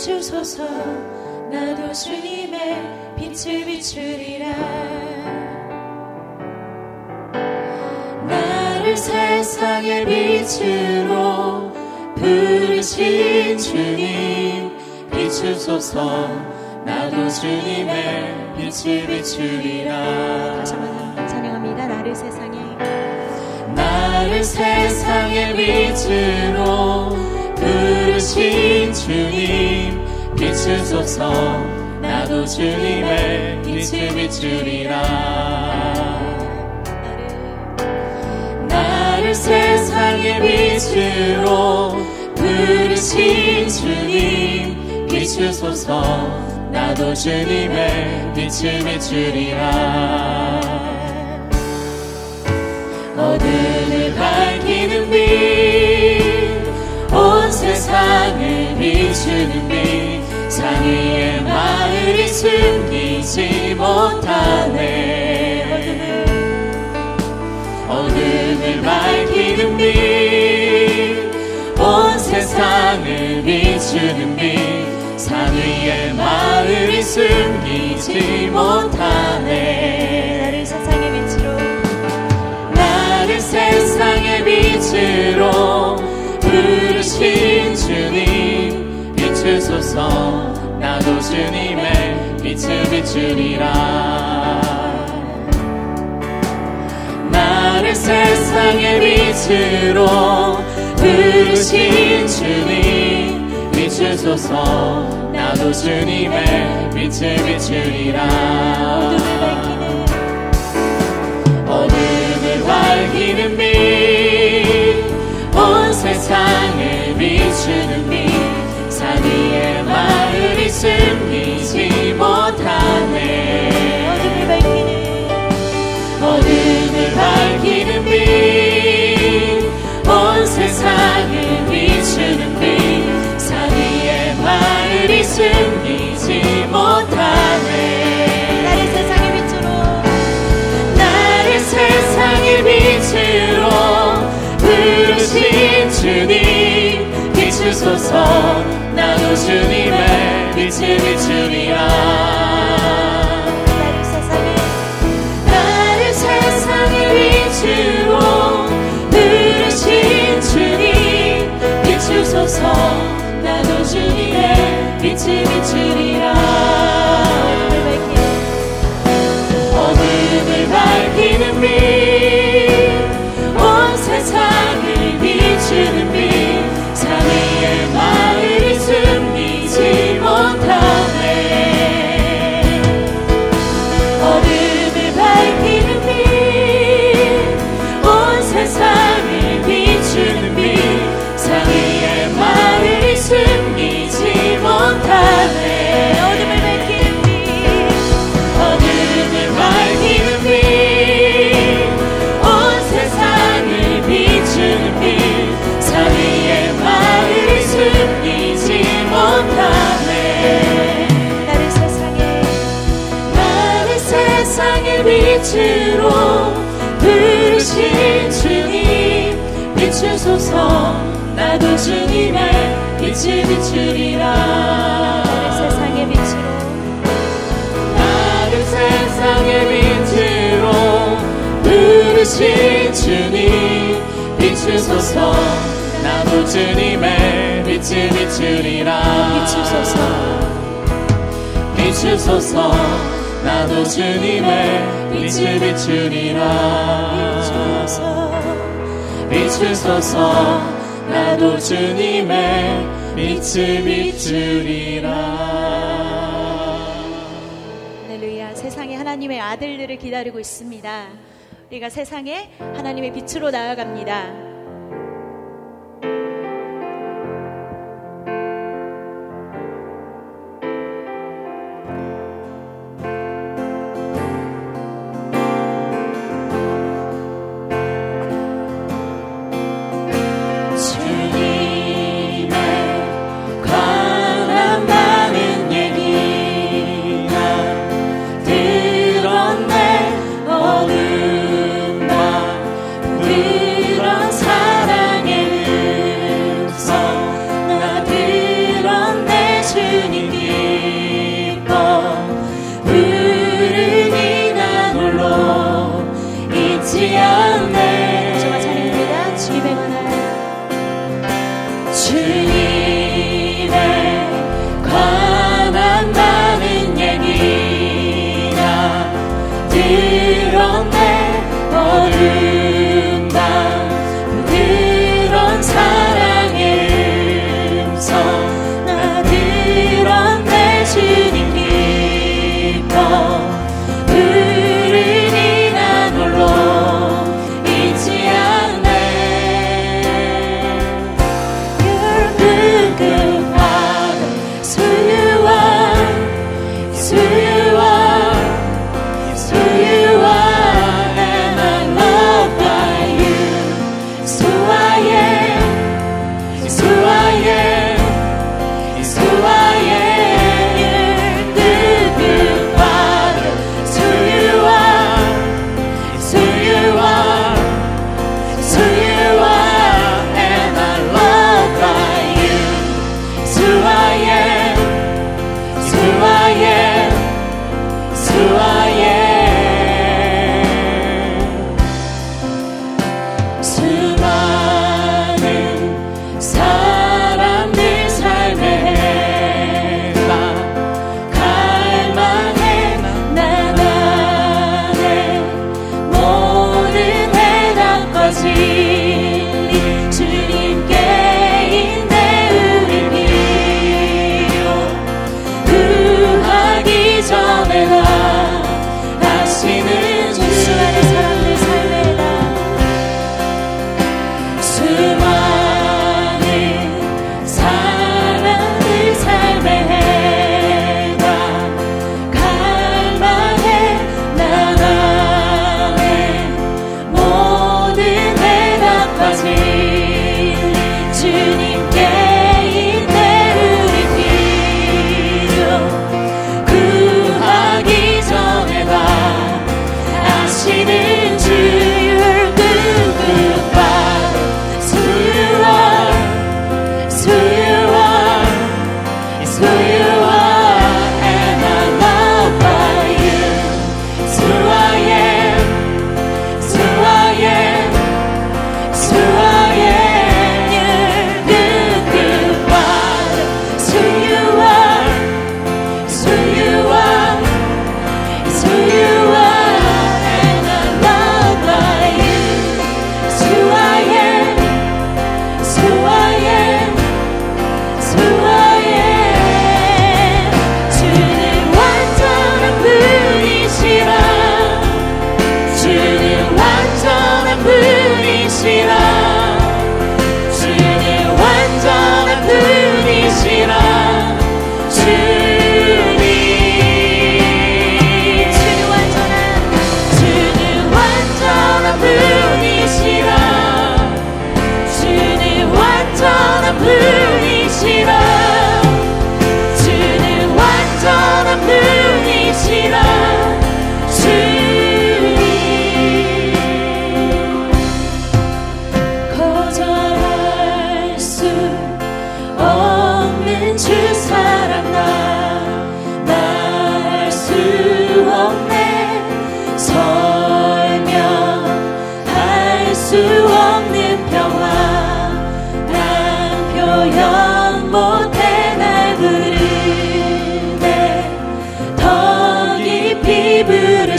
비추소서. 나도 주님의 빛을 비추리라. 나를 세상의 빛으로 부르신 주님 비추소서. 나도 주님의 빛을 비추리라. 다시 한번 찬양합니다. 나를 세상의 빛으로 부르신 주님 비추소서. 나도 주님의 빛을 비추리라. 나를 세상의 빛으로 부르신 주님 비추소서. 나도 주님의 빛을 비추리라. 어둠을 밝히는 빛, 온 세상을 비추는 빛, 산 위에 마을이 숨기지 못하네. 어둠을 밝히는 빛, 온 세상을 비추는 빛, 산 위에 마을이 숨기지 못하네. 나를 세상의 빛으로 부르신 주님 비추소서. 나도 주님의 빛을 비추리라. 나를 세상의 빛으로 부르신 주님 비추소서. 나도 주님의 빛을 비추리라. 어둠을 밝히는 빛, 온 세상을 비추는 빛, 산 위에 마을이 숨기지 못하네. 어둠을 밝히는 빛, 온 세상을 비추는 빛, 산 위에 마을이 숨기지 못하네. 세상의 빛으로 부르신 주님 비추소서. 나도 주님의 빛을 비추리라. 나를 세상의 빛으로 부르신 주님 비추소서. 나도 주님의 빛을 비추리라. 어둠을 밝히는 빛, 온 세상을 비추는 빛, 산 위에 마을이 숨기지 못하네. 어둠을 밝히는 빛, 온 세상을 비추는 빛, 산 위에 마을이 숨기지 못하네. 어둠을 밝히는 빛, 어둠을 밝히는 빛, 온 세상을 비추는 빛, 산 위에 마을이 숨기지 못하네. 나를 세상의 빛으로 부르신 주님 비추소서. 나도 주님의 빛을 비추리라. 나를 세상의 빛으로 부르신 주님 비추소서. 나도 주님의 빛을 비추리라. 비추소서. 나도 주님의 빛을 비추리라. 비추소서. 나도 주님의 빛을 비추리라. 할렐루야. 세상에 하나님의 아들들을 기다리고 있습니다. 우리가 세상에 하나님의 빛으로 나아갑니다. 들었네. 어느 날 그런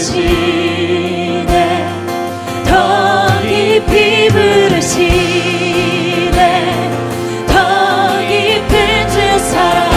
부르시네 더 깊이 부르시네 더 깊은 주 사랑을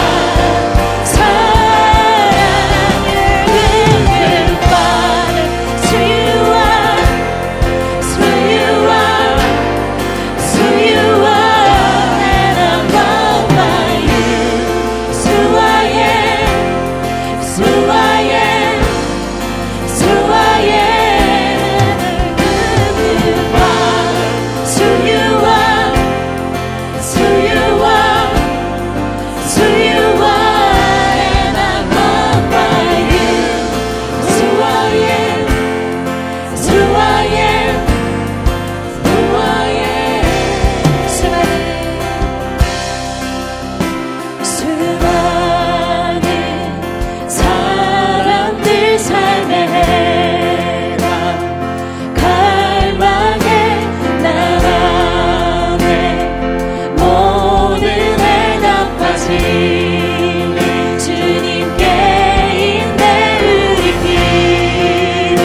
Father, it's who you are, it's who you are, it's who you are, and I'm loved by you. It's who I am, it's who I am, it's who I am. Father, it's who you are, it's who you are, it's who you are, and I'm loved by you. It's who I am, it's who I am, who I am. 수많은 사람들 삶의 해랑 갈망의 날 안에 모든 해답까지 주님께 있네 우리 필요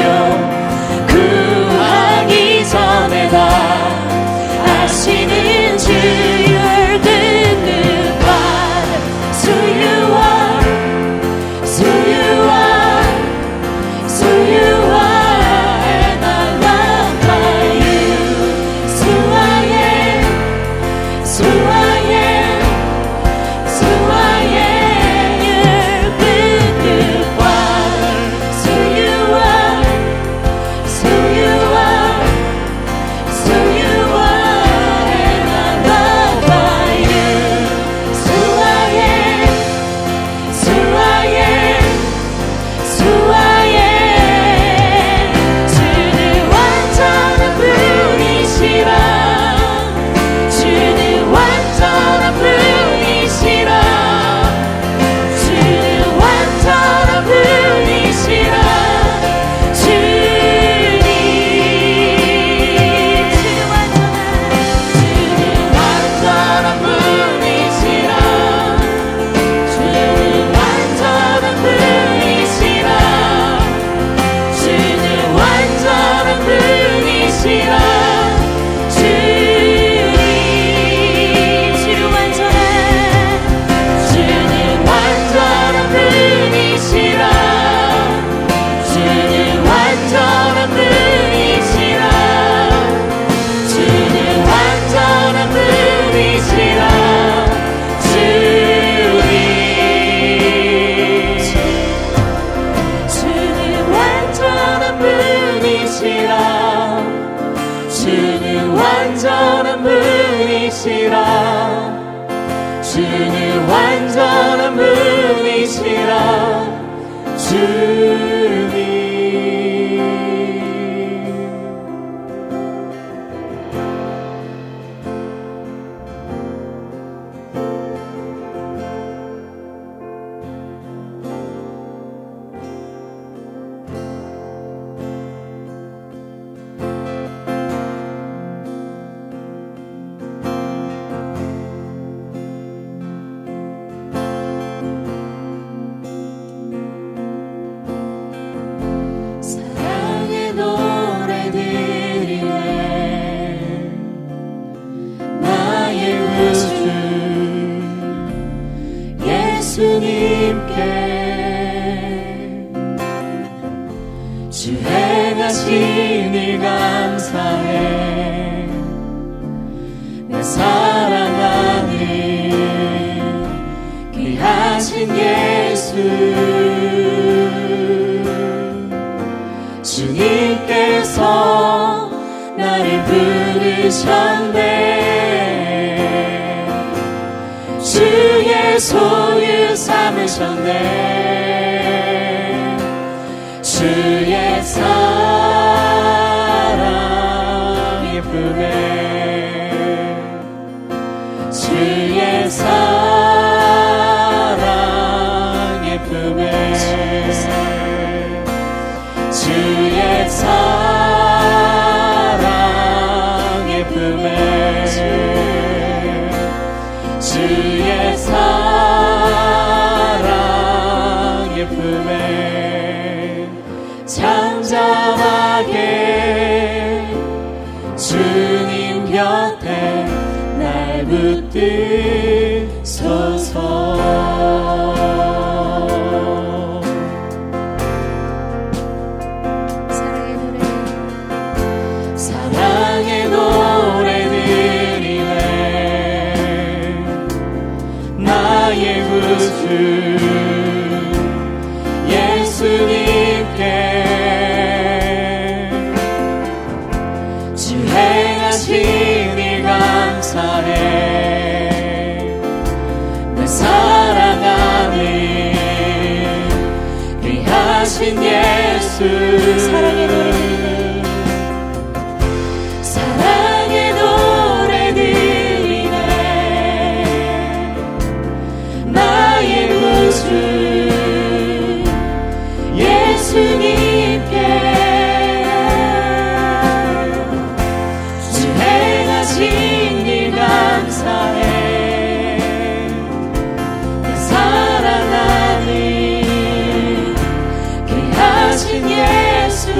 구하기 전에 다 아시는 주 You're the good Father It's who you are It's who you are It's who you are And I'm loved by you It's who I am It's who I am It's who I am You're good, good Father It's who you are It's who you are It's who you are And I'm loved by you It's who I am It's who I am It's who I am 주는 완전한 분이시라 주는 완전한 분이시라 주는 완전한 분이시라 주님 주는 완전한 분이시라 주는 완전한 분이시라 주는 완전한 분이시라 주님 주는 완전한 분이시라 주는 완전한 분이시라 주는 완전한 분이시라 주님 주는 완전한 분이시라 주는 완전한 분이시라 주는 완전한 분이시라 주님 사랑의 노래 드리네 나의 구주 예수님께 주 행하신 일 감사해 내 사랑하는 귀하신 예수 주님께서 나를 부르셨네 주의 소유 삼으셨네 주의 사랑 예쁘네 주의 사랑 예쁘네 주의 사랑 예쁘네 주의 사랑 예쁘네 참 잠잠하게 주님 곁에 날 붙드소서. 사랑의 노래 드리네. 나의 구주 예수님께 주 행하신 일 감사해. 날 사랑하는 귀하신 예수. 사랑의 노래 사랑의 노래 드리네. 나의 구주 예수님께 주 행하신 일 감사해. 날 사랑하는 귀하신 예수.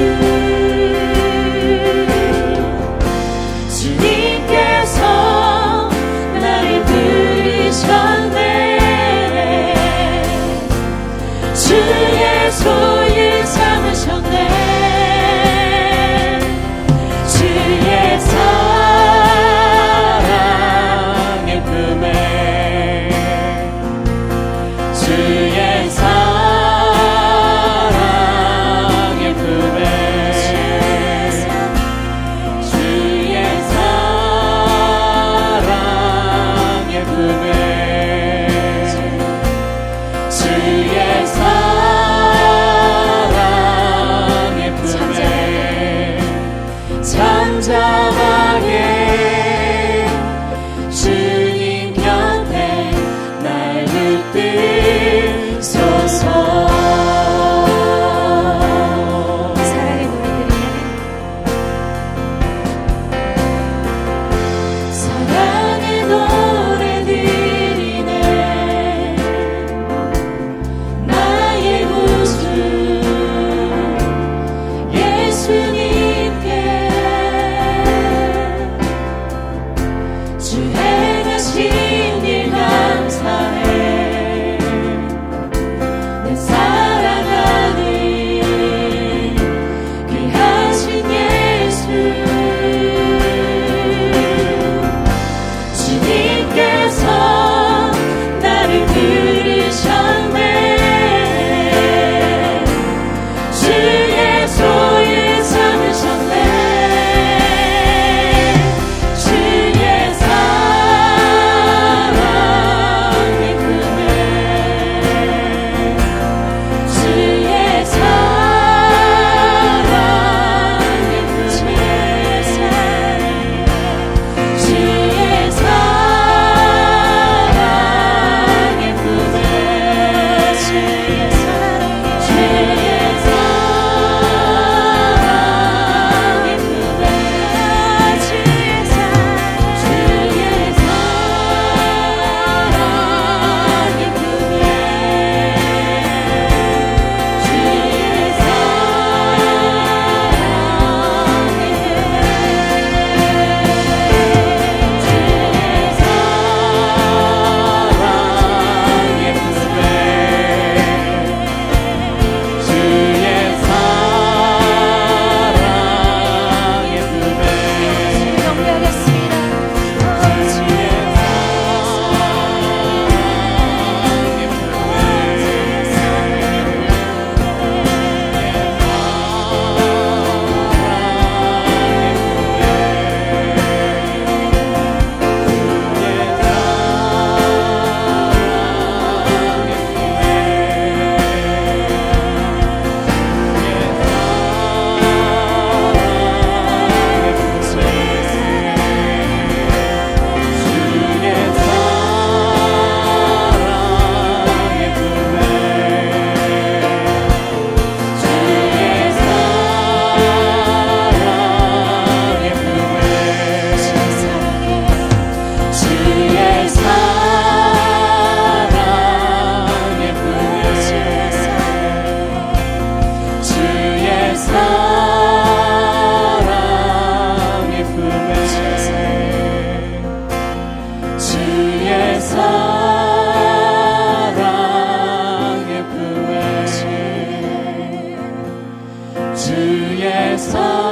주셔서